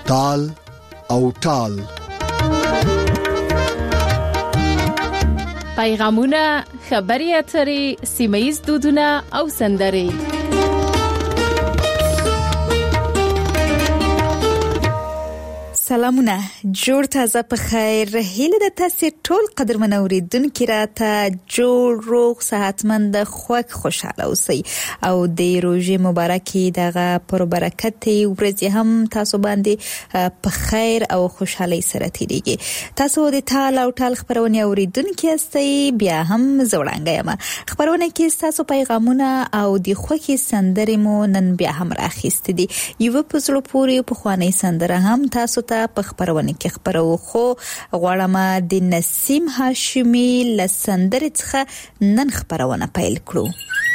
تال او ټال. پیغامونه، خبري اترې، سیمه‌ییز دودونه او سندرې. سلامونه، جوړ تازه په خیر. هیله د تاسو ټول قدرمن اوریدونکو راته جوړ روغ صحتمند خوښ خوشاله اوسئ او د روزې مبارکي دغه پر برکت ورځ هم تاسو باندې په خیر او خوشحالي سره تیریږي. تاسو د تال او ټال خبرونه اوریدونکو استئ، بیا هم زوړانګه یم. خبرونه کې تاسو پیغامونه او د خوښي سندرې مو نن بیا هم راخېست دي. یو په زړه پورې په خواني سندره هم تاسو ته په خبرونه کې خبرو خو غواړم د نسیم هاشمي لسندرې څخه نن خبرونه پیل کړو.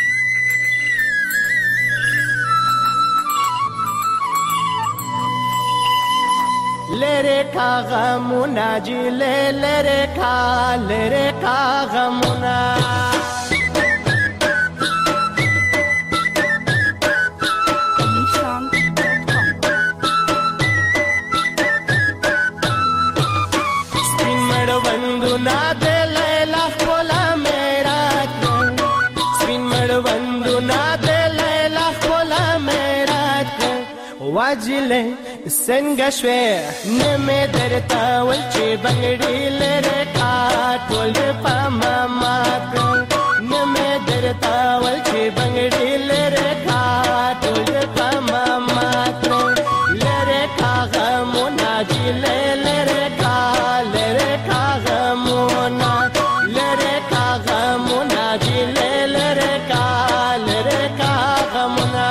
لره کا غمونا جی لره کا غمونا واجله څنګه شوه نمه درتا ول چې بنګړي لره کا ټول پما مات نمه درتا ول چې بنګړي لره کا ټول پما مات لره کا غمونا جی لره کا غمونا لره کا غمونا جی لره کا غمونا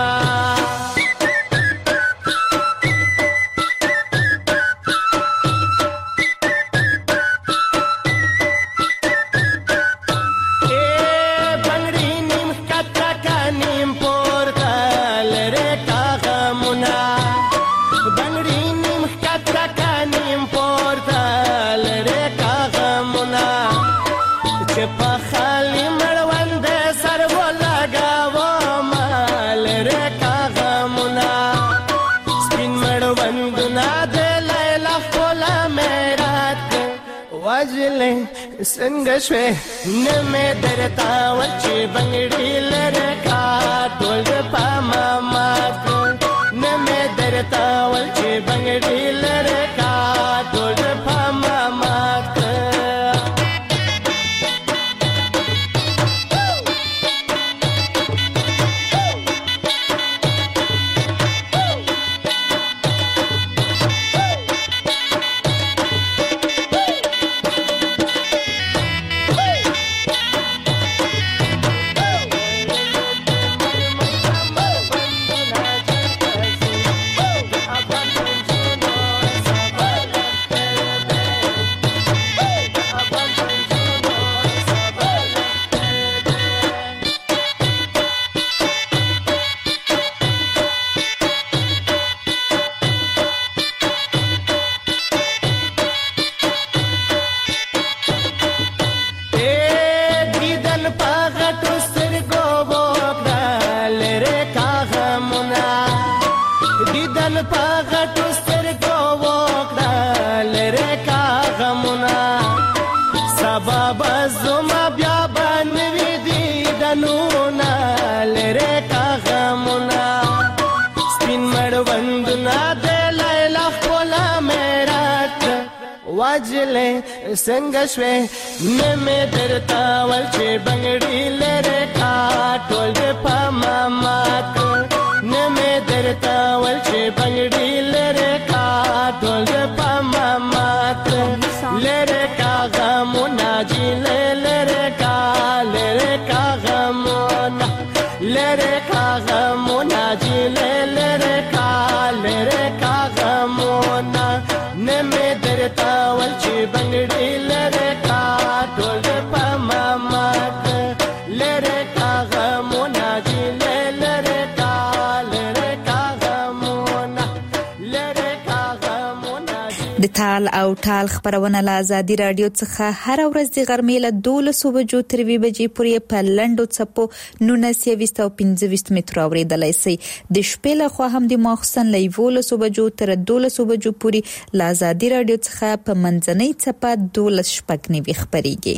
څنګه شوه نمه درتا ول چې بنګړي لره کا ټول پما مات نمه درتا ول چې بنګړي لره کا ټول پما مات واجله څنګه شوه نمه درتا ول چې بنګړي لره کا ټول پما مات نمه درتا ول چې بنګړي لره کا ټول پما مات لره کا غمونا جی لره کا غمونا لره کا غمونا جی لره کا غمونا نمه درتا ول چې بنګړي لره کا ټول پما مات لره کا غمونا جی لره کا غمونا لره کا غمونا د تال او ټال خبرونه له ازادي رادیو څخه هر ورځ د غرمې له 12 بجو تر 2 بجې پورې په لنډو څپو 1925 متر اوریدلای شئ. د شپې له خوا هم د ماخستن له 11 بجو تر 12 بجو پورې له ازادي رادیو څخه په منځنۍ څپه 12 شپږ خبريږي.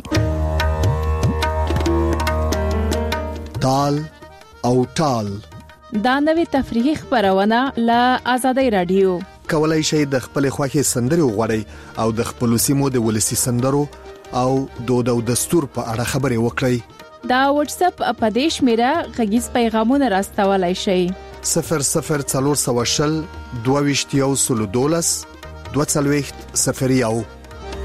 تال او ټال دا نوې تفریحي خبرونه له ازادي رادیو. کولای شئ د خپل خوښي سندري وغوړئ او د خپل سیمو د ولسی سندرو او دود او دستور په اړه خبري وکړئ. دا واتس اپ اپدیش میرا غږیز پیغامونه راستولای شئ. 0040 22 22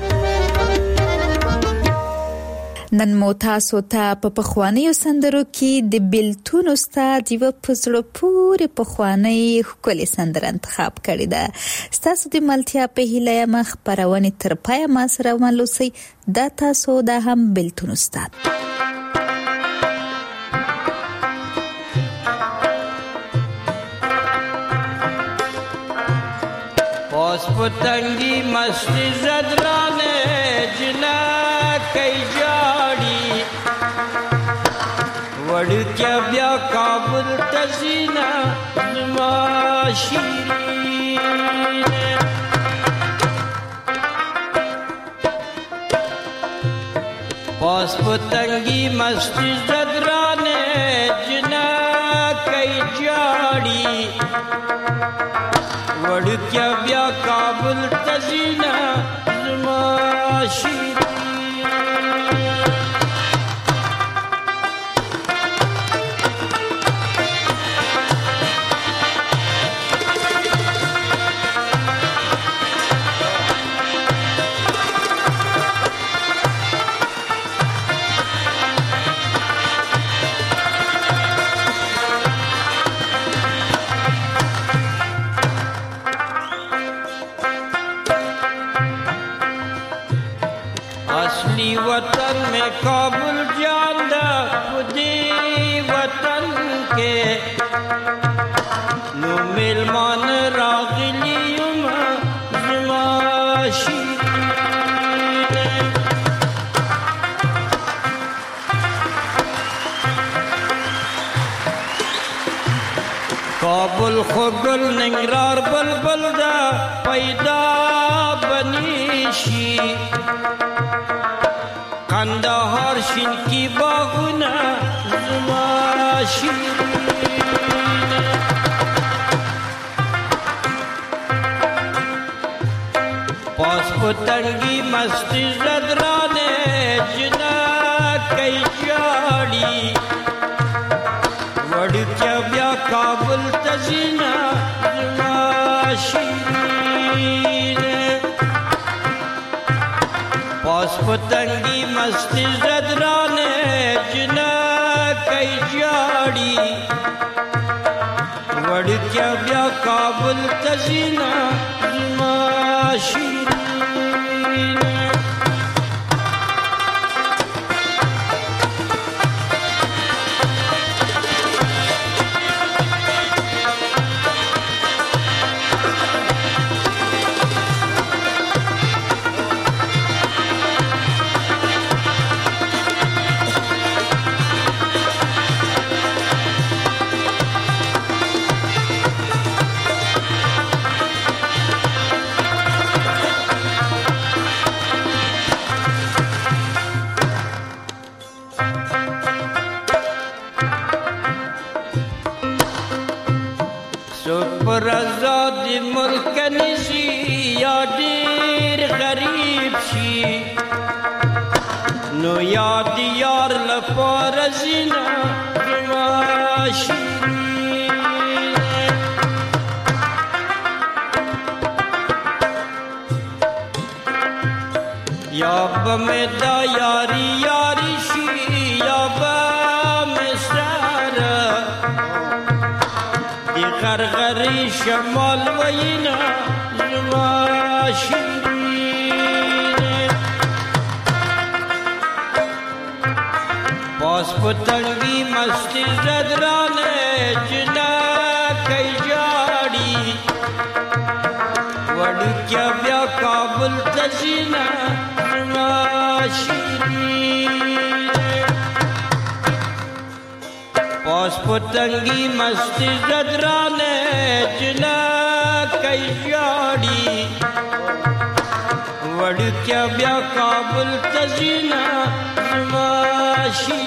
نن مو تاسو ته په پخوانیو سندرو کې د بیلتون استاد یو پزړه پورې پخوانی ښکلي سندره انتخاب کړې ده. ستاسو د ملتیا په هیله مخ خبرونه تر پای ما سره ولوسي. دا تاسو دا هم بیلتون استاد. پاس پتنگی مستی زدرانه جنا کئی جاڑی وڑکیا بیا کابل تزینا زما شیرین پاس پتنگی مستی زدرانه جنا کئی جاڑی وڑکیا بیا کابل تزینا زما شیرین اصلی وطن میں کابل جاندہ خودی وطن کے نو ملمان راغلیم زما شیرین کابل خوگل ننگرار بلبل دا پیدا بنیشی کندهار شین کی باغونه زما شیرین پاس پتنگی مستی زدرانه جنا کئی جاڑی وڑکیا بیا کابل تزینا زما شیرین پاس پتنگی مستی زدرانے جنا کئی جاڑی وڑکیا بیا کابل تزینا زما شیرین پر آزاد ملک نشی یا دیر غریب شی نو یاد یار لپار زینا زما شیرین یا بمیدا یاری یاری شی یا بمسر غرغری شمال وینا زما شیرین پاس پتنگی مستی زدرانے جنا کئی جاڑی وڑکیا بیا کا کابل تزینا ماشی پاس پتنگی مستی زدرانے جلا کئی جاڑی وڑ کیا بیا کابل تزینا ماشی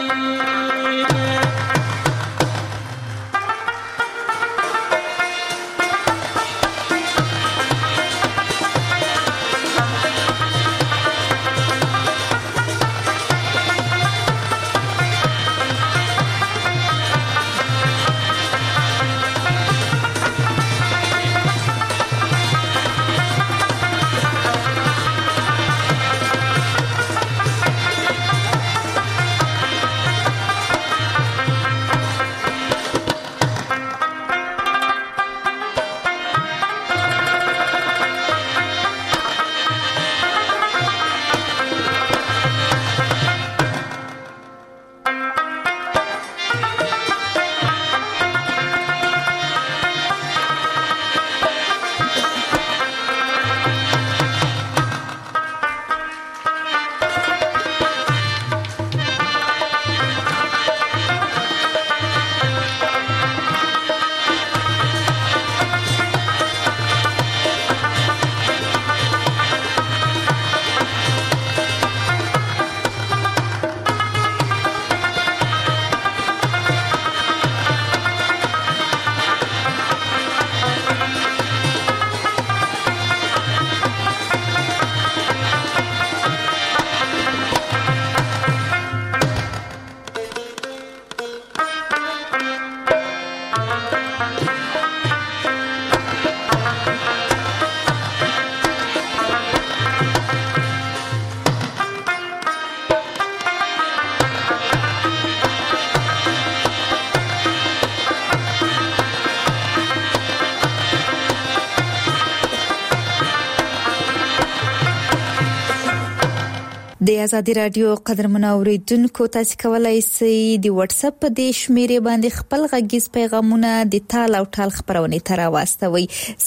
د ازادي رادیو قدرمنو اوریدونکو تاسو کولای شئ د واتس اپ په د شمیرې باندې خپل غږیز پیغامونه د تال او ټال خبرونه تر واستوي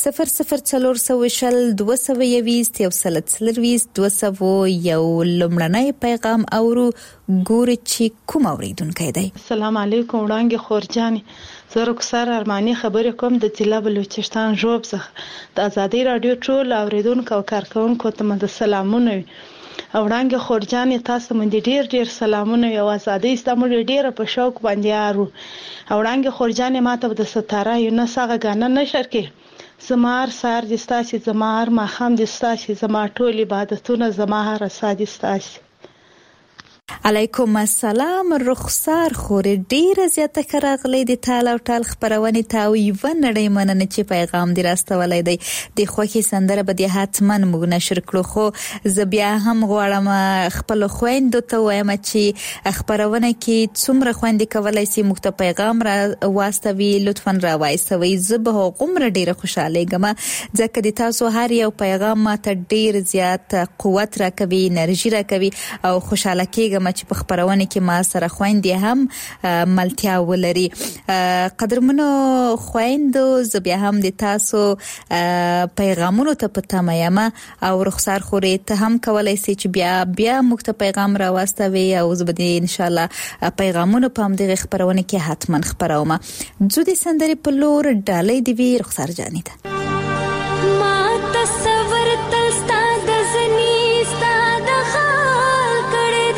00420 220 200 یو لمړنی پیغام اورو ګور چې کوم اوریدونکو دی. السلام علیکم وړانګې خورجاني زه رخسار ارماني خبرې کوم د ضلع بلوچستان ژوب څخه د ازادي رادیو ټول اوریدونکو او کارکونکو ته مد سلامونه او وړانګې خورجاني تاسو باندې ډیر سلامونه او ازادي استعمال ډیر په شوق باندې ارو او وړانګې خورجاني ماته د ستاره یو نه ساغه غانه نشر کې زمار سار د ستاسي زمار ما خام د ستاسي زما ټول عبادتونه زما هر سادي ستاسي. علیکم السلام رخسار خورې ډیره زیاته کراغلې د تال او ټال خبرونه تاو یو نړۍ مننه چې پیغام دی راستولای دی د خوخي سندره به د حتمن موږ نشر کړو خو ز بیا هم غواړم خپل خويندو ته وایم چې خبرونه کې څومره خويندې کولای سي موږ ته پیغام را واستوي لطفا را وایسوي زبه غمر ډیره خوشاله ګم ځکه د تاسو هر یو پیغام ماته ډیر زیات قوت راکوي انرژي راکوي او خوشاله کېږم چې په خبرونه کې ما سره خويندې هم ملتیا ولري. قدرمنو خويندو زه بیا هم د تاسو پیغامونو ته پته مېما او رخسار خورې ته هم کولای سي چې بیا موږ ته پیغام را واستوي او زه به ان شاء الله پیغامونو په همدغه خبرونه کې حتما خبروم. زه د سندري په لور ډالۍ دی وی رخسار جاني ته ما تصور تلستا د زنی ستا د خال کړه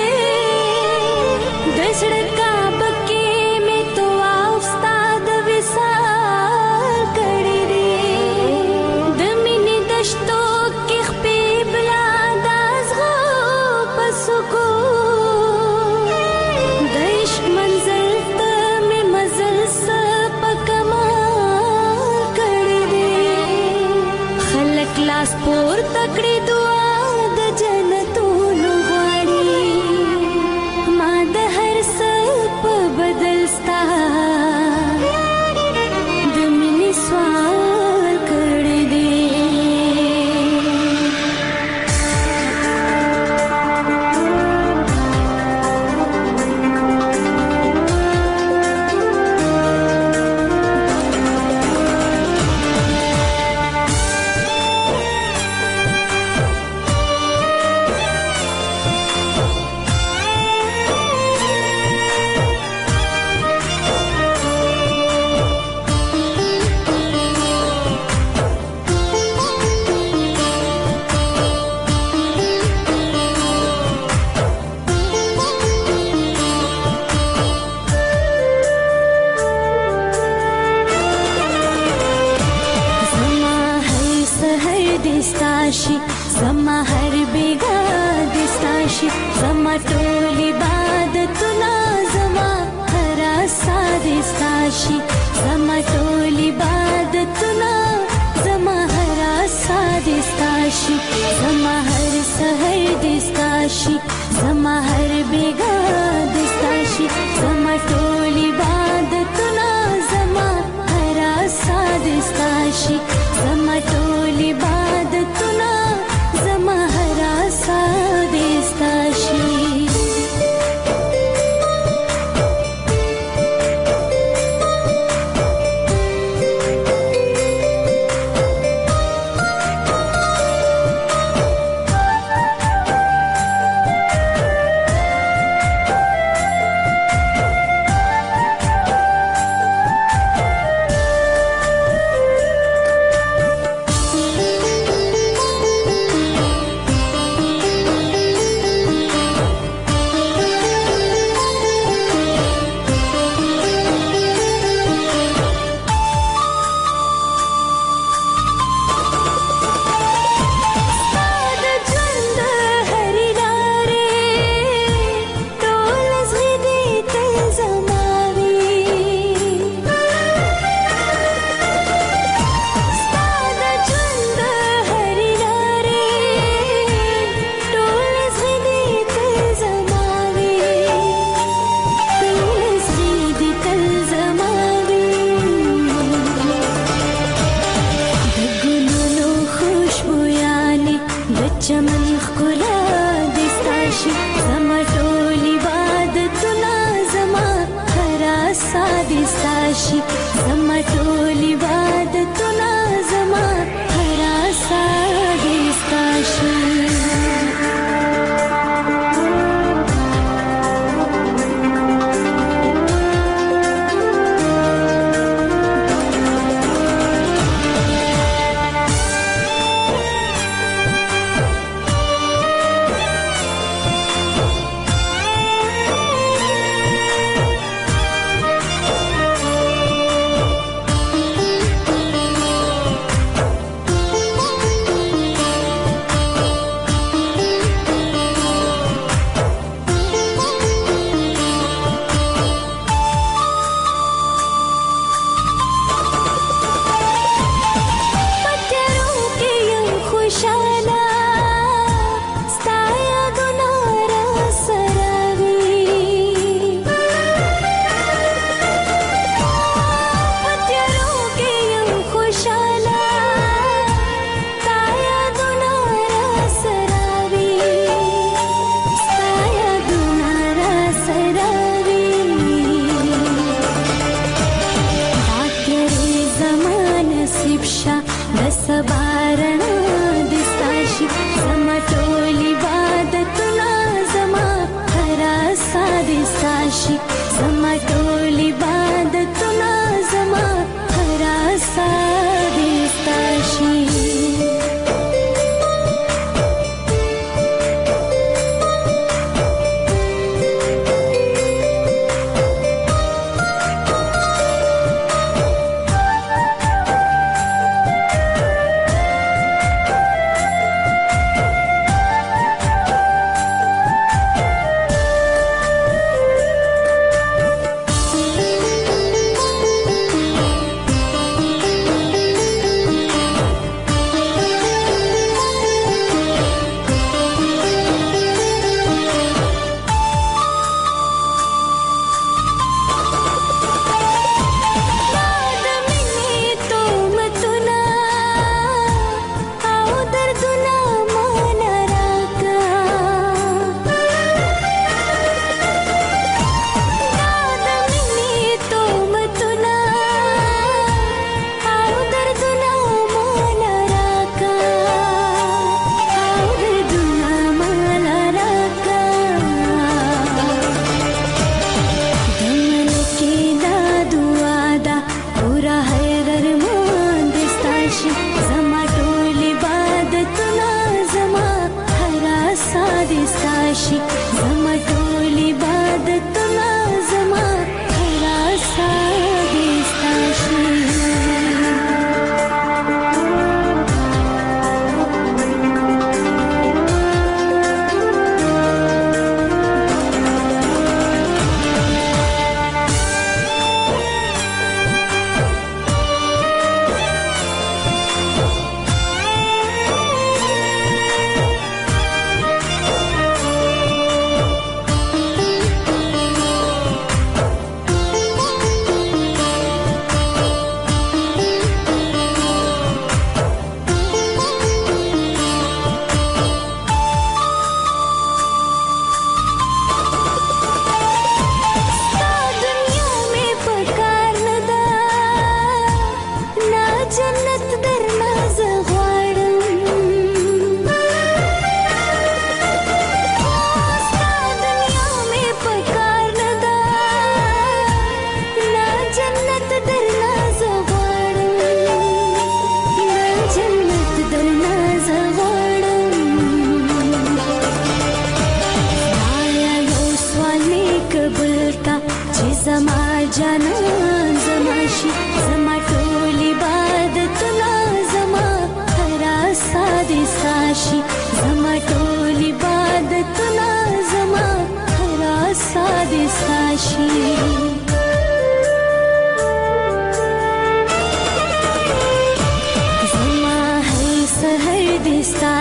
دشړکا بکې مې تو اوستا د وسال کړي دي د مینې دشتو کې خپې بلا داس غو پسکو د عشق منزل ته مې مزل س پکما کړي دستاشي زما هر بیگا دستاشي زما ټول عبادتونه زما هر سا دستاشي زما ټول عبادتونه زما هر سا دستاشي زما هر سحر دستاشي زما هر بیگا دستاشي زما ټول عبادتونه زما هر سا دستاشي زما ټول عبادتونه زما هر سا دستاشي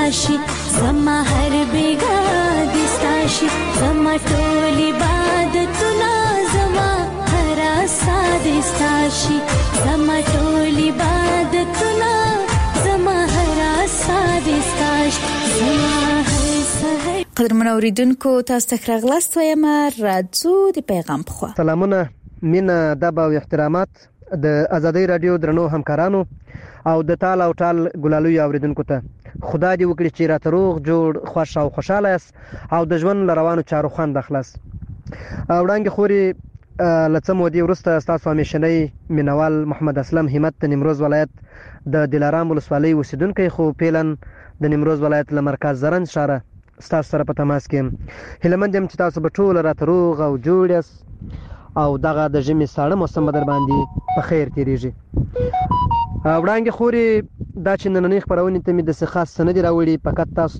دستاشي زما هر بیگا دستاشي زما ټول عبادتونه زما هر سا دستاشي زما ټول عبادتونه زما هر سا دستاشي زما هر سحر. قدرمن اوریدونکو تاسو ته راغلاست وایم راځو د پیغام په خوا. سلامونه مینه ادب او احترامات د ازادۍ رادیو درنو همکارانو او د تال او ټال ګلالوی اوریدونکو ته. خدای دې وکړي چې راته روغ جوړ خوښ او خوشاله یاست او د ژوند روانو چارو خوند اخلاص. وړاندې خوري لڅ مودې وروسته تاسو همیشنی مینوال محمد اسلم همت د نیمروز ولایت د دلارام ولسوالۍ اوسیدونکی خو پیلن د نیمروز ولایت له مرکز زرنج ښاره ستاسو سره په تماس کې هیلمند یم چې تاسو به ټول راته روغ او جوړ یاست او دغه د ژمي ساړه موسم به در باندې په خیر تیریږي. وړاندې خوري دا چې نننۍ خپرونې ته مې داسې خاص څه نه دي راوړي، فقط تاسو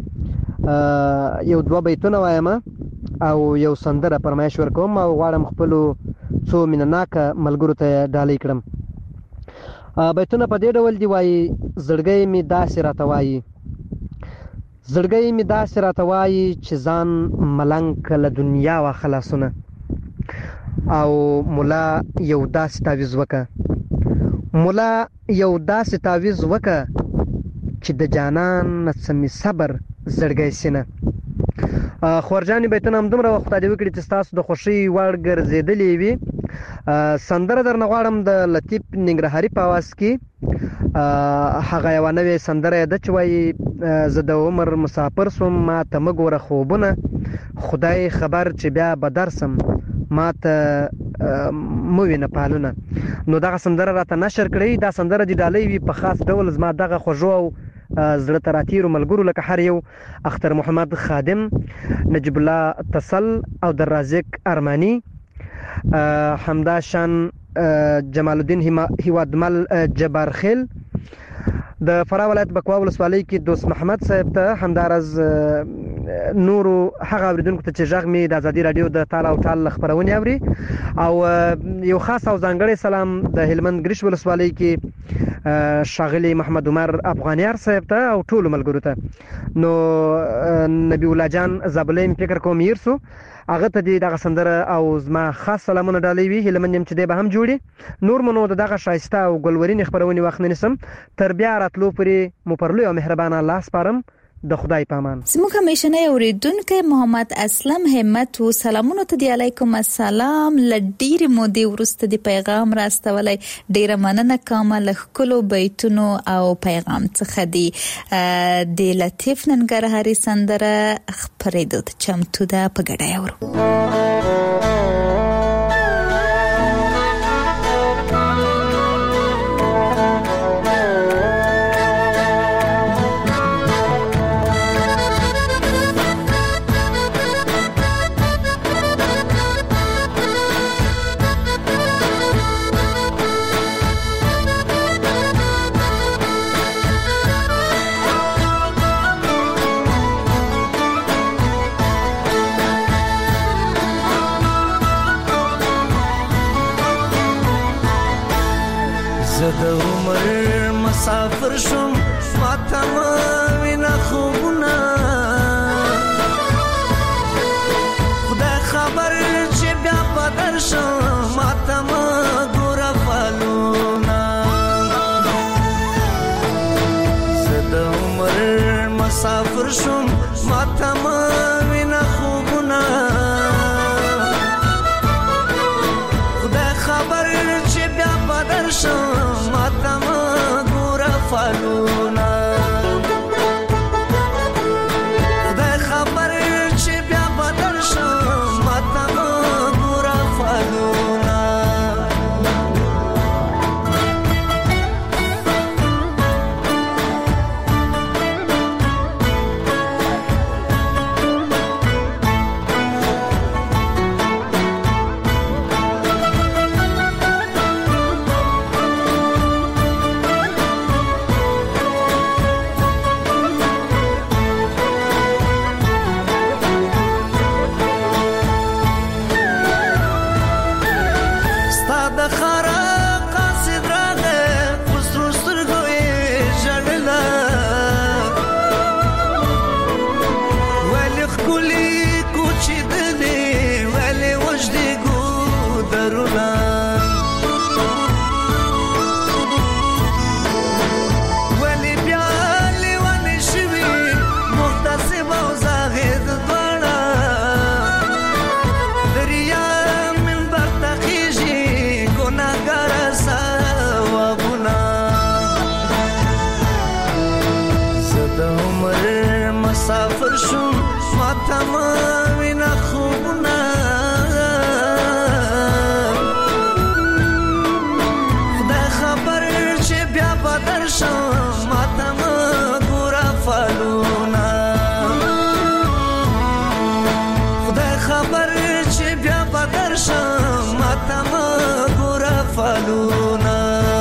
ته یو دوه بیتونه وایم او یو سندره فرمایش ورکوم او غواړم خپلو څو مینهناکه ملګرو ته ډالۍ کړم. بیتونه په دې ډول دي وایي: زړګی مې داسې راته وایي، زړګی مې داسې راته وایي چې ځان ملنګ که له دنیا وا خلاصونه او ملا یو داسې تعویز وکه، ملا یو داسې تعویز وکه چې د جانان نه څه مې صبر زړګی سینه. خورجانې بیتونه همدومره وه، خدای دې وکړي چې ستاسو د خوښۍ وړ ګرځېدلې وي. سندره درنه غواړم د لطیف ننګرهاري په اواز کې. هغه یوه نوې سندره ده چې وایي: زه د عمر مسافر سوم ما ته مه ګوره خوبونه، خدای خبر چې بیا به درسم ما ته مه وینه پالونه. نو دغه سندره راته نشر کړئ. دا سندره دې ډالۍ وي په خاص ډول زما دغه خوږو او زړه ته راتیرو ملګرو لکه هر یو اختر محمد خادم، نجیب الله تسل او در رازق ارمانی، حمداشان جمال الدین هیوادمل جبارخیل، د فراه ولایت بکوا ولسوالۍ کې دوست محمد صاحب ته، همدارز نورو هغه اوریدونکو ته چې غږ مې د ازادي رادیو د تال او ټال خپرونې اوري، او یو خاص او ځانګړی سلام د هلمند ګریش ولسوالۍ کې ښاغلي محمد عمر افغانیار صاحب ته او ټولو ملګرو ته. نو نبی الله جان زابلیم فکر کوم یرسو هغه ته دغه سندره او زما خاص سلامونه ډالۍ وي. هیلمن یم چې دی به هم جوړي. نور منو دغه ښایسته او ګلورینې خپرونې وخت نه نیسم، تر بیا راتلو پورې مو پر لوی او مهربانه الله سپارم. د خدای پامان. زموږ همیشنی اوریدونکی محمد اسلم همت و سلامونه ته دی. علیکم السلام. لډیر مودې ورسته دی پیغام راستولای. ډیره مننه کوم له خپلو بیتونو او پیغام څخه دی. د لطیف ننګرهاري سندره خپرېدو ته چمتو ده، په ګډه اورو. د عمر مسافر شوم ماته مه وینه خوبونه، خدای خبر چې بیا به درشم ماته مه ګوره فالونه. زه د عمر مسافر شوم ماته مه وینه خوبونه، خدای خبر چې بیا به درشم ماته مه ګوره فالونه. خدای خبر چې بیا به درشم ماته مه ګوره فالونه. مسافر شوم ماته مه وینه خوبونه خدای خبر چې بیا به درشم ماته مه ګوره فالونه خدای خبر چې بیا به درشم ماته مه ګوره فالونه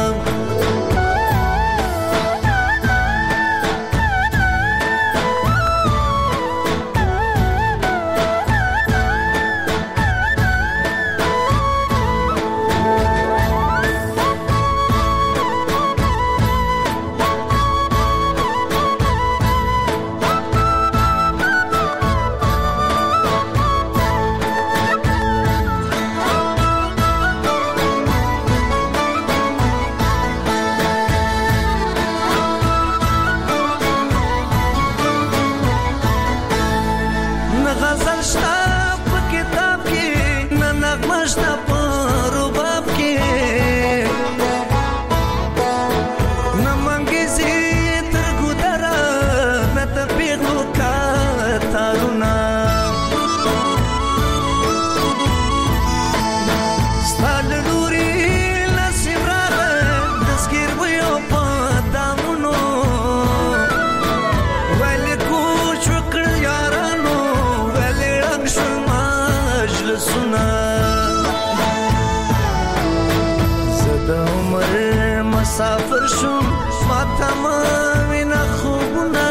مسافر شوم ماته مه وینه خوبونه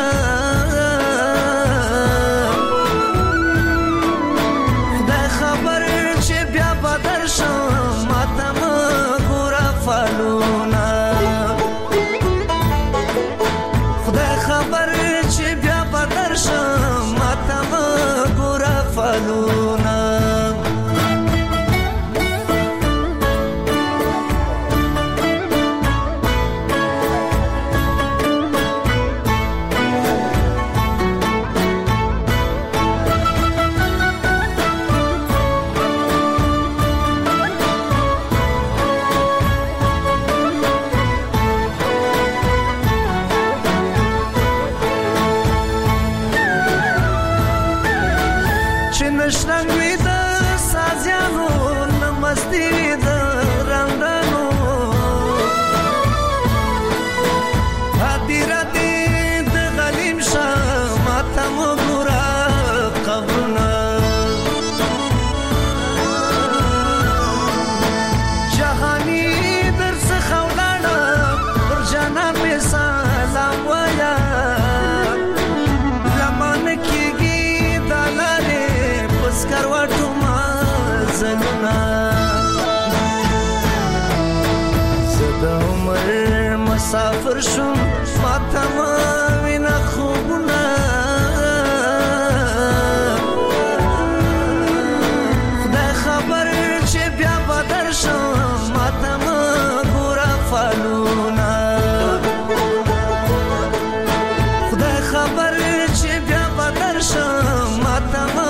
خدای خبر چې بیا به درشم ماته مه ګوره فالونه خدای خبر چې بیا به درشم ماته مه ګوره فالونه نشنګ وی د سازیانو نمستی وی د رنگانو حدیرتی د غلیم شاه ماته مو ګوره قبرونه جهانی در څخه ولاړه پر جانان مې سلام وایا لمن کېږي د لارې سکروټو مازلونه زه د عمر مسافر شوم ماته مه وینه خوبونه خدای خبر چې بیا به درشم ماته مه ګوره فالونه خدای خبر چې بیا به درشم ماته مه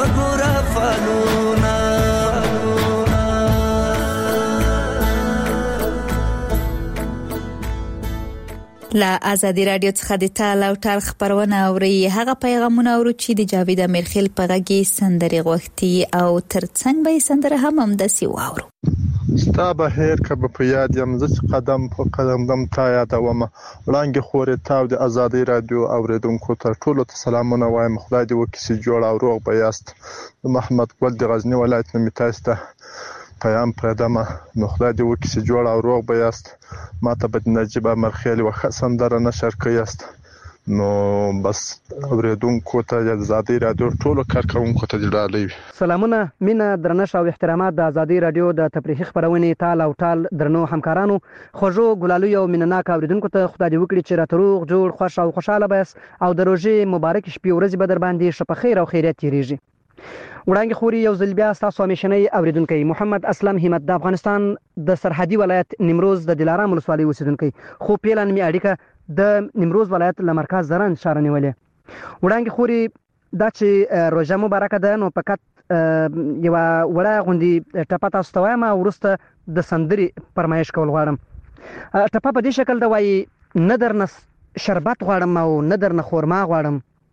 لا ازادي رادیو څخه د تال او ټال خبرونه اوري هغه پیغامونه اورو چې د جاوید امیرخیل په غږی سندري غوښتي او ترڅنګ به سندره هم داسي واورو ستا به هیر کبه په یاد یم زه قدم په قدم دم تا یادوم وړاندې خورې تاو د ازادي رادیو اوریدونکو ته ټولو ته سلامونه وایم خدای دې وکړي چې جوړ او روغ به یاست محمد ګل د غزنی ولایت نه میتاست پیام پردمه نو خدای دې وکړي چې جوړ او روغ به یاست ماته به نجیب امرخیل وخت سندره نشر کړئ نو بس اوریدونکو ته د ازادي رادیو ټولو کارکونکو ته ډالۍ سلامونه مینه درنښت او احترامات د ازادي رادیو د تفریحي خبرونې تال او ټال درنو همکارانو خوږو ګلالو او مینناک اوریدونکو ته خدای دې وکړي چې راته روغ جوړ خوش او خوشاله بس او د روژې مبارک شپې ورځې به در باندې شپه خیر او خیریت تیریږي وړاندې خوري یو ځل بیا تاسو همیشنۍ اوریدونکو محمد اسلم همت د افغانستان د سرحدي ولایت نیمروز د دلارام ولسوالۍ اوسیدونکو خو پیلان می اړیکه د نیمروز ولایت له مرکز زرن شهر نیولې وړاندې خوري دا چې روژه مبارکه ده نو فقط یو وړه غوندي ټپه تاسو ته وایم ورسته د سندري فرمایش کول غواړم ټپه په دې شکل دا وایي نه درنه شربت غواړم او نه درنه خورما غواړم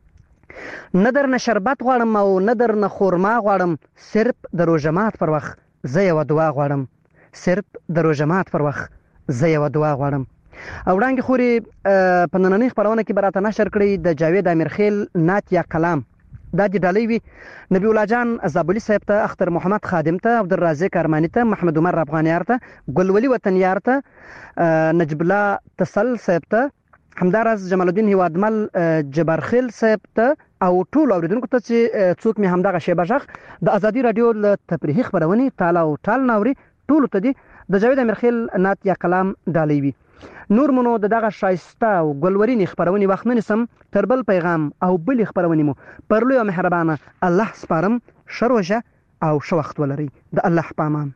نه درنه شربت غواړم او نه درنه خورما غواړم، صرف د روژه مات پر وخت زه یوه دعا غواړم، صرف د روژه مات پر وخت زه یوه دعا غواړم. او وړانګې خورې په نننۍ خپرونه کې به راته نشر کړی د جاوید امیرخیل نعت یا کلام. دا د ډالۍ وي نبی الله جان زابلي صاحب ته، اختر محمد خادم ته، عبدالرازق ارماني ته، محمد عمر افغانیار ته، ګلولي وطنیار ته، نجب الله تسل صاحب ته، همداراز جمال الدین هیوادمل جبارخیل صاحب ته او ټول اوریدونکو ته چې څوک مې همدغه شیبه غږ د ازادي رادیو له تفریحي خپرونې ټال او ټال ناوري ټولو ته دي د جاوید امیرخیل نعت یا کلام ډالۍ وي. نور مو نو د دغه شایسته او ګلورینې خپرونې وخت نه نیسم، تر بل پیغام او بلې خپرونې مو پر لوی او مهربانه الله سپارم. ښه روژه او ښه وخت ولرئ. د الله په امان.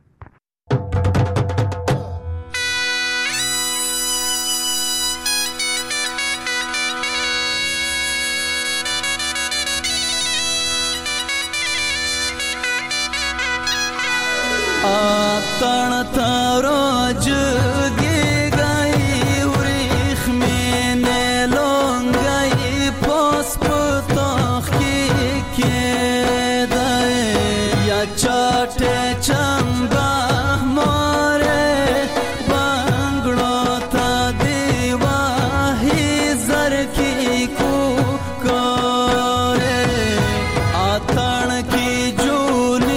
آتان تاراج گی گئی وریخ میں نیلون گئی پاس پتاخ کی دائے یا چاٹ چنبا مارے بانگڑا تا دیواہی زر کی کو کارے آتان کی جولی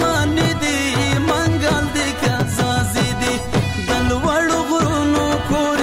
منگل دی که زازی دی دل وړو غرونو کور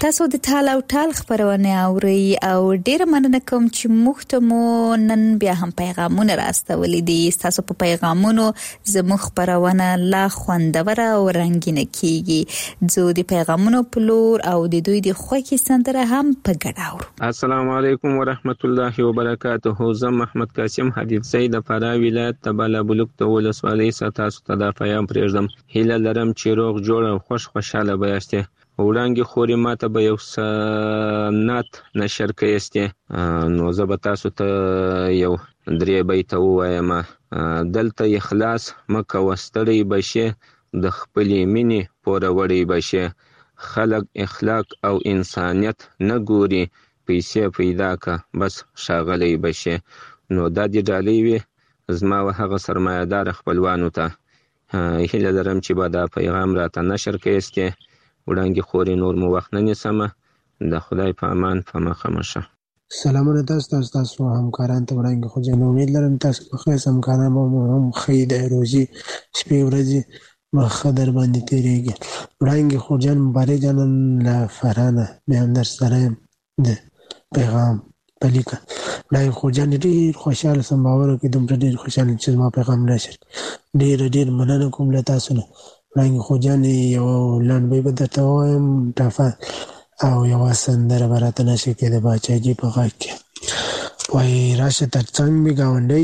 تاسو د ټال او ټال خبرونه اوري او ډیر مننه کوم چې موږ ته مو نن بیا هم پیغامونه راستولې دي. تاسو په پیغامونو زموږ خبرونه لا خوندور او رنگینه کیږي. زه د پیغامونو په لور او د دوی د خوښي سندره هم په ګډه اورم. السلام علیکم ورحمت الله وبرکاته. زه محمد قاسم حدیث زید د فراه ولایت تباله بلوک ته ولسوالۍ تاسو ته د پیغام پرېږدم. هیله لرم چې روغ جوړ او خوشاله باشئ. وړاندې خوري ماته به یو سنت نشر کړئ نو زه به تاسو ته یو 3 بیت وایم. دلته اخلاص مکه وستړی بشي د خپلې مینې پوروړی بشي. خلق اخلاق او انسانیت نه ګوري پیسې پیدا کا بس شاغلی بشي. نو دا د ډالۍ وي زما او هغه سرمایه‌دار خپلوانو ته. هیله لرم چې به دا پیغام راته نشر کړئ. وړاندې خوري نور مو وخت نه نیسم. د خدای په امان په مخه مشه. سلامونه تاسو همکاران ته وړاندې خو جن امید لرم تاسو په خیر همکاران مو هم خیر روزي شپې ورځې مخدر باندې تیریږي. وړاندې خو جن مبارک جان له فرانه مې هم در سره د پیغام پلیکا. وړاندې خو جن ډیر خوشاله سم باور کې دومره ډیر خوشاله چې ما پیغام نشر. ډیر مننه کوم له تاسو نه. وړاندې خو جان یو لنډ به درته وایم ټافه او یو سندره براته نشي کې د باچاجي په غږ کې وای راشه ترڅنګ می گاونډی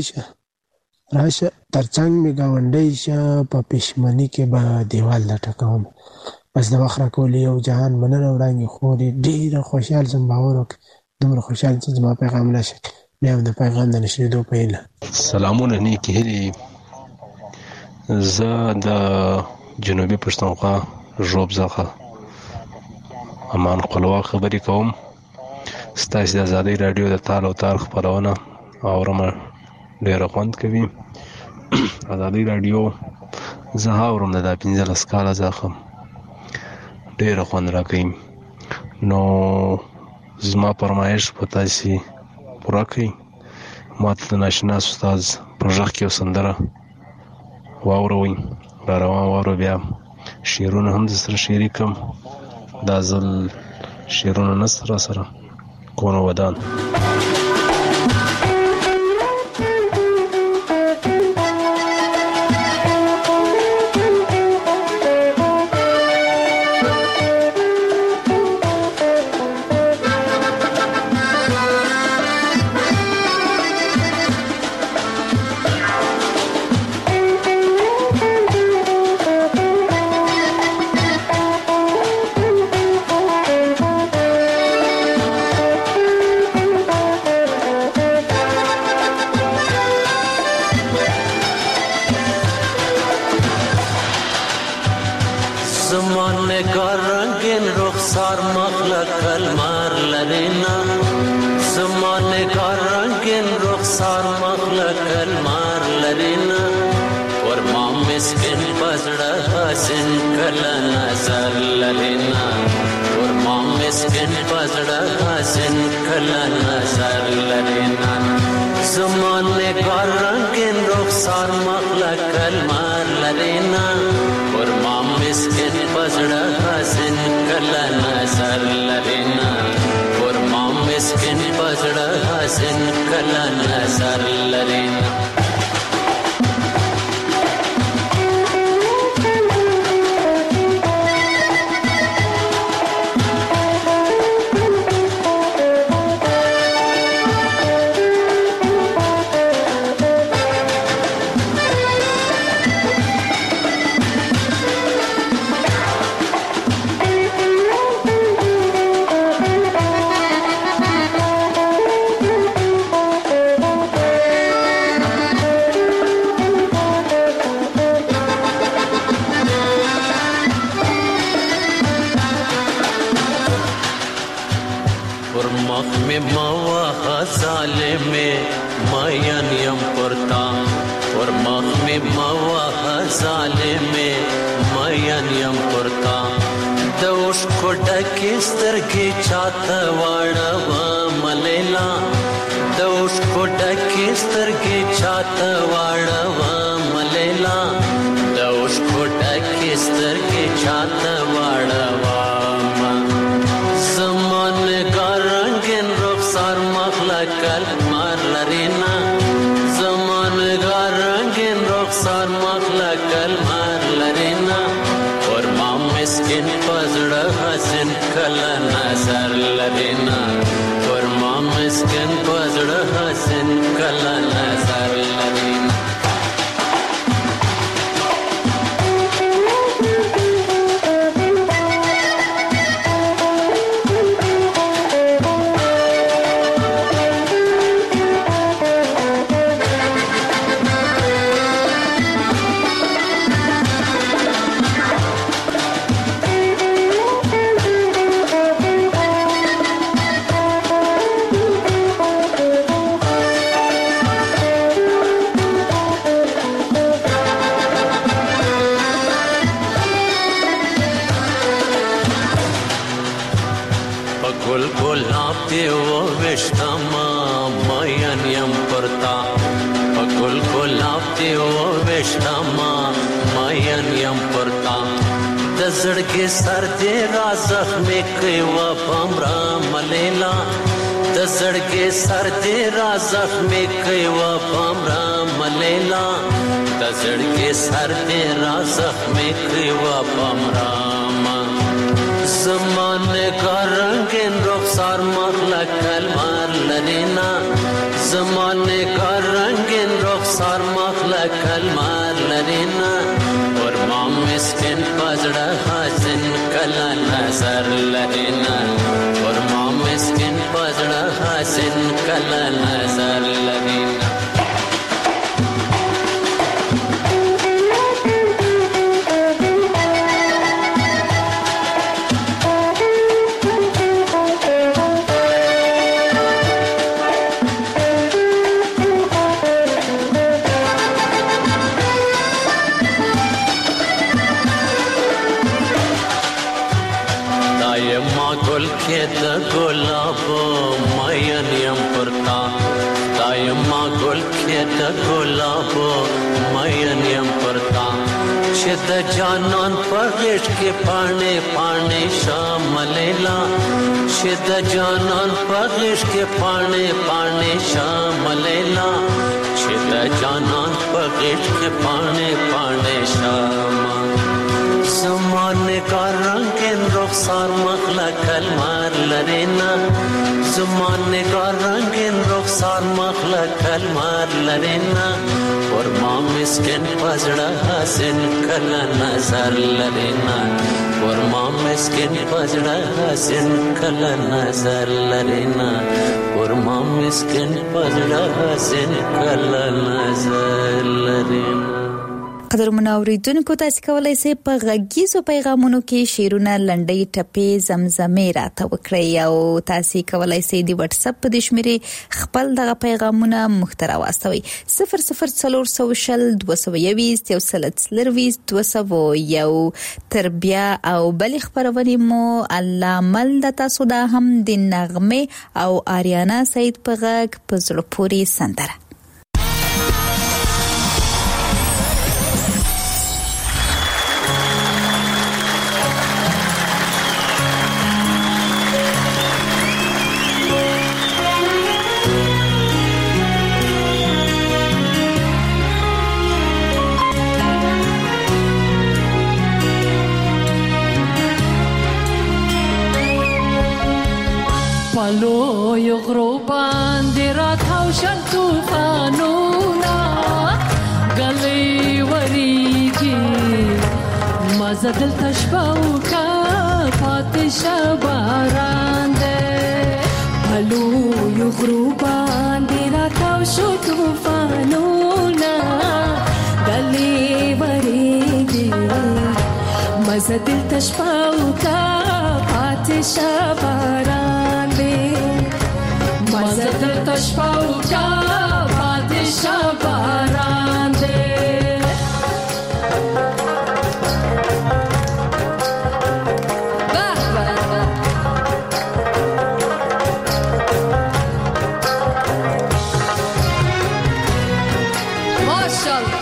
شه په پښمنۍ کې به دیوال لټکوم. بس د وخت راکول یو جهان مننه. وړاندې خو ډیر خوشاله سم باور دومره خوشاله چې ما پیغام نشي بیا هم د پیغام د نشریدو په هیله. سلامونه نیکی هیلې. زه د جنوبي پښتونخوا ژوب څخه امان خپلواک خبرې کوم. ستاسو د ازادۍ رادیو د تال او تار خبرونه اورم ډېر خوند کوي. ازادۍ رادیو زه اورم د 15 کاله څخه ډېر خوند راکوي. نو زما فرمایش په تاسو پوره کړئ. ماته د ناشنا استاد په ژغ کې سندره واوروئ. را روان واورو بیا شعرونه هم د سره شریکم. دا ځل شعرونه نه سره کونه ودان. پزړه حسن کله نظر لرینا ورما مسکن پزړه حسن کله نظر لرینا زړګي سر دې را زخمې کوي و پمرا ملیلا د زړګي سر دې را زخمې کوي و پمرا ملیلا د زړګي سر دې را زخمې کوي و پمرا زمانه کا رنگین رخسار مخلا کلمار لرینا زمانه کا رنگین رخسار مخلا کلمار لرینا ورما مسکن پزړه حسن کلا نظر لرینا ورما مسکن پزړه حسن کلا نظر لرینا د جانان پغش کې پاڼې پاڼې شاملیلا چې د جانان پغش کې پاڼې پاڼې شاملیلا چې د جانان پغش کې پاڼې پاڼې شام زمانه کا رنگین رخسار مخلا کلمار لرینا زمانه کا رنگین رخسار مخلا کلمار لرینا ورما مسکن پزړه حسن کلا نظر لرینا ورما مسکن پزړه حسن کلا نظر لرینا ورما مسکن پزړه حسن کلا نظر لرینا قدر منوریدونکو تاسو کولای شئ په غږیزو پیغامونو کې شیرونه لنډۍ ټپې زمزمې راته وکړئ او تاسو کولای شئ د واتس اپ په شمیرې خپل دغه پیغامونه مختره واستوي 0002221 تر بیا او بل خبرونه مو الله مل د تاسو دا هم د نغمه او آریانا سید په غږ په زړه پوري سندره لوی غرو باندې راتاو شل طوفانونه غلي وريږي مزه دلته شپه وکا پاتې شباران دې لوی غرو باندې راتاو شل طوفانونه غلي وريږي مزه دلته شپه وکا پاتې شباران مزدل تشپاو کا بادشاہ باران دے ماشاءاللہ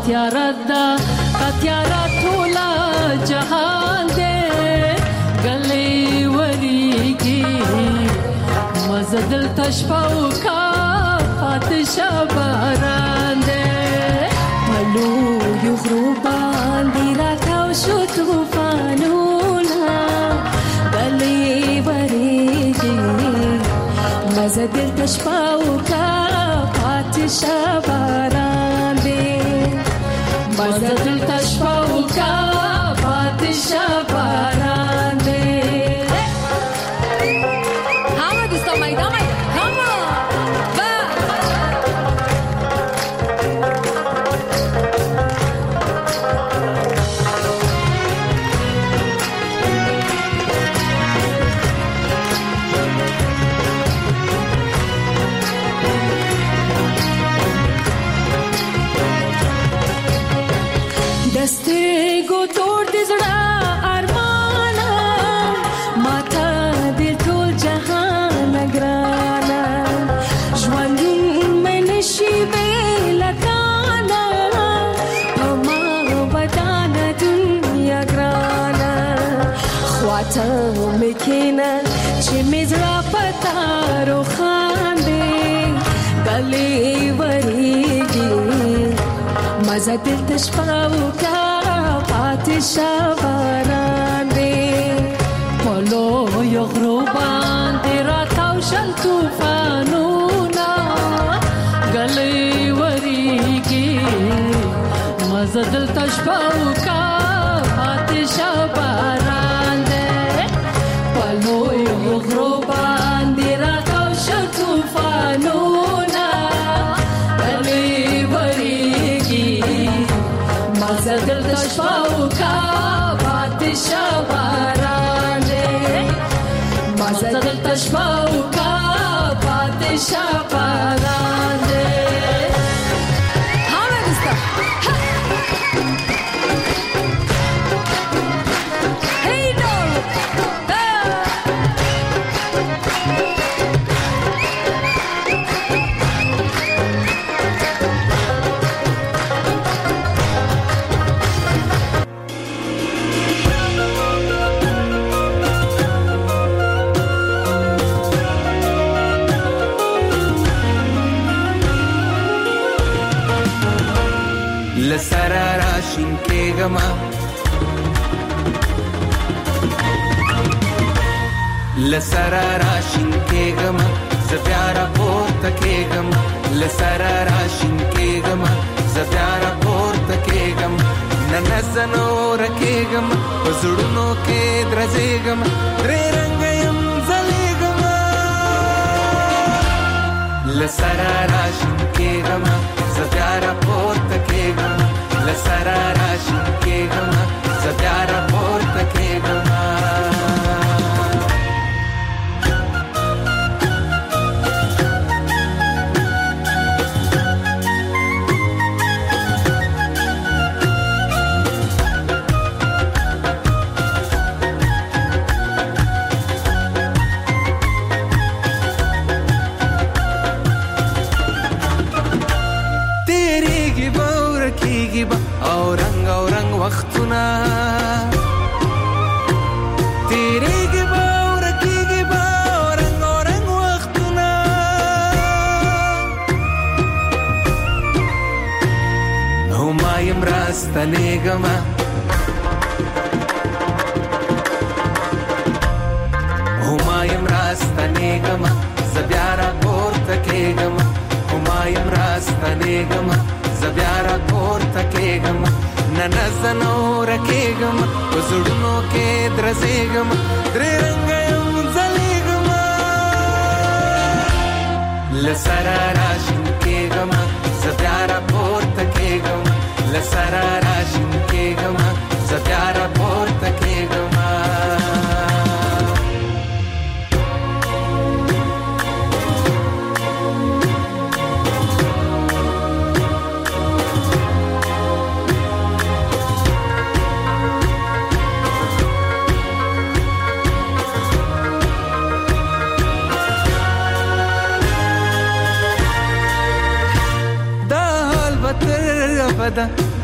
تیاردا تیارا ټولا جهان دې غلې وریږي مزدل تشپاو کا پاتشا باران دې پلو یو غروبان دی راکاو شو طوفانونا غلې وریږي مزدل تشپاو کا پاتشا باران دې مزدل تشپاو کا پاتشا باران دې هاو دستا مایدا کم با دستګو تور دې زړه ارمانا ماته دې ټول جهان ګرانا ژوند مې نشي ویلتانا ما ودانه دنیا ګرانا خواته مې کېنه چې مې زړه پتا روخان دې غلې وریږي مزه دل تشپاو کا پاتشا باران دې پلو یو غروبان دې راتاو شل طوفانونا غلې وریږي مزه دل تشپاو کا پاتشا باران دې پلو یو غروبان دې راتاو شل طوفانونا غلې مزدل تشپاو کا پاتشا باران دې مزدل تشپاو کا پاتشا باران دې هاو دستا هی ډول لسرا راشین کېږما لسرا راشین کېږما زبیارا پورته کېږم لسرا راشین کېږما زبیارا پورته کېږم نن زنور کېږم پزړونو کې درځېږم درې رنگ يم زلېږم لسرا راشین کېږما زبیارا پورته کېږم لسرا راشین کېږم زبیارا پورته کېږم او رنگ وختونه تیریږي به ورکیږي به رنگ وختونه نو ما یم راستنېږمه ما یم راستنېږمه زه بیا راپورته کېږمه ما یم راستنېږمه زه بیا راپورته کېږم نن زه نوره کېږم په زړونو کې درځېږم درې رنګه یم ځلېږم له سره راشین کېږم زه بیا راپورته کېږم له سره راشین کېږم زه بیا راپورته کېږم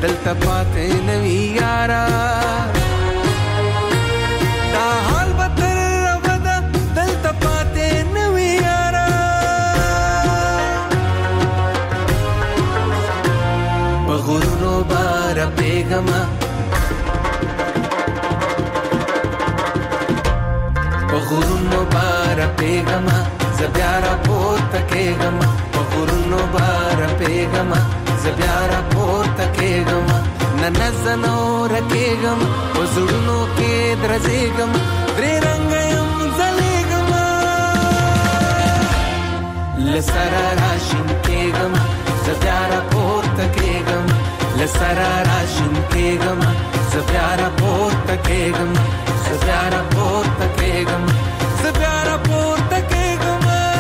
دلته پاتې نوي یارا دا حال به تر ابده دلته پاتې نوي یارا په غرونو بار پیغما په غرونو بار پیغما زبیارا پورته کېږم په غرونو بار پیغما زبیارا پورته کېږم نن زنو رکېږم په زړونو کې درځېږم درې رنګه یم ځلېږم له سره راشین کېږم زبیارا پورته کېږم له سره راشین کېږم زبیارا پورته کېږم زبیارا پورته کېږم زبیارا پورته کېږم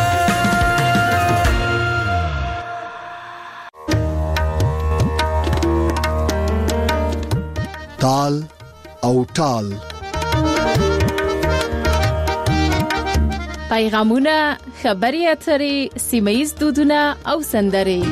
تال او ټال پیغامونه خبري اترې سیمه‌یز دودونه او سندرې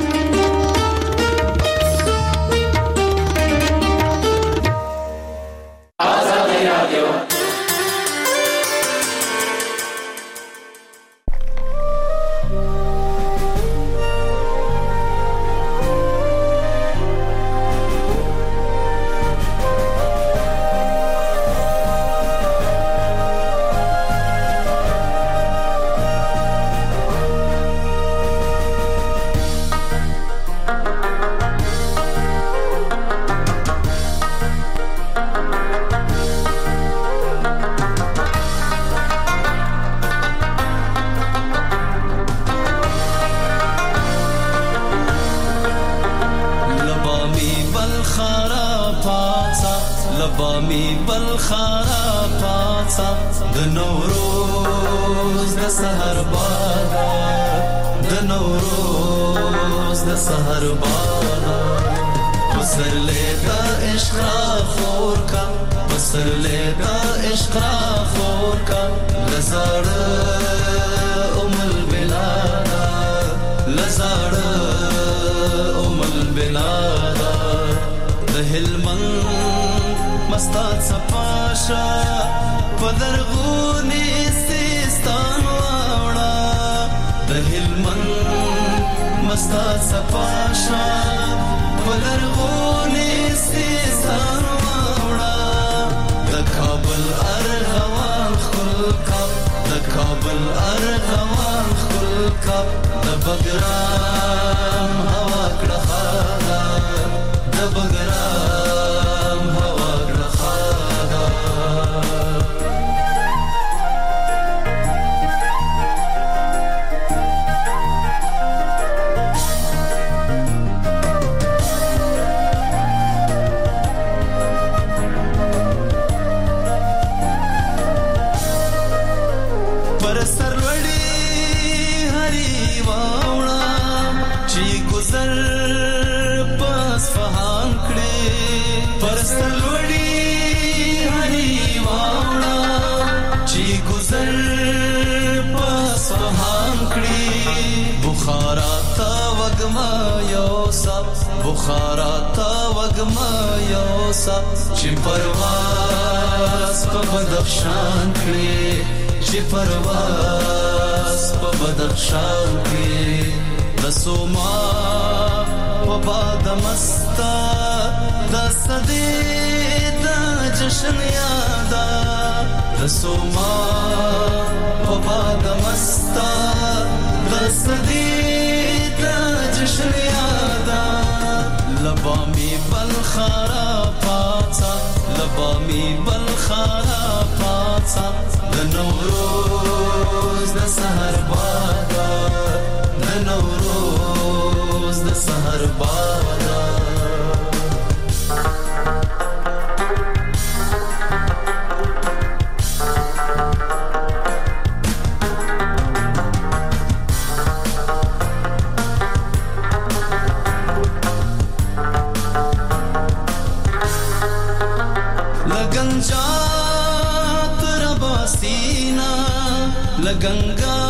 لگنگا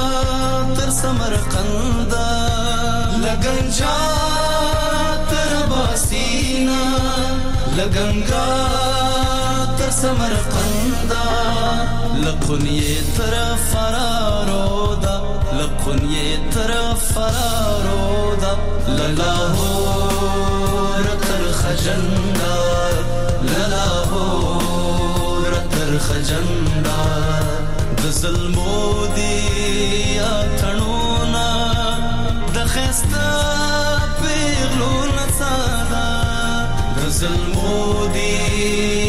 تر سمرقند لگنجا تر باسینا لګنګا تر سمرقندا لقنیه تر فرارودا لقنیه تر فرارودا للاهور تر خجندا للاهور تر خجندا د ظلمو دی اتنونا د خستا پیغلو نڅادا د ظلمو دی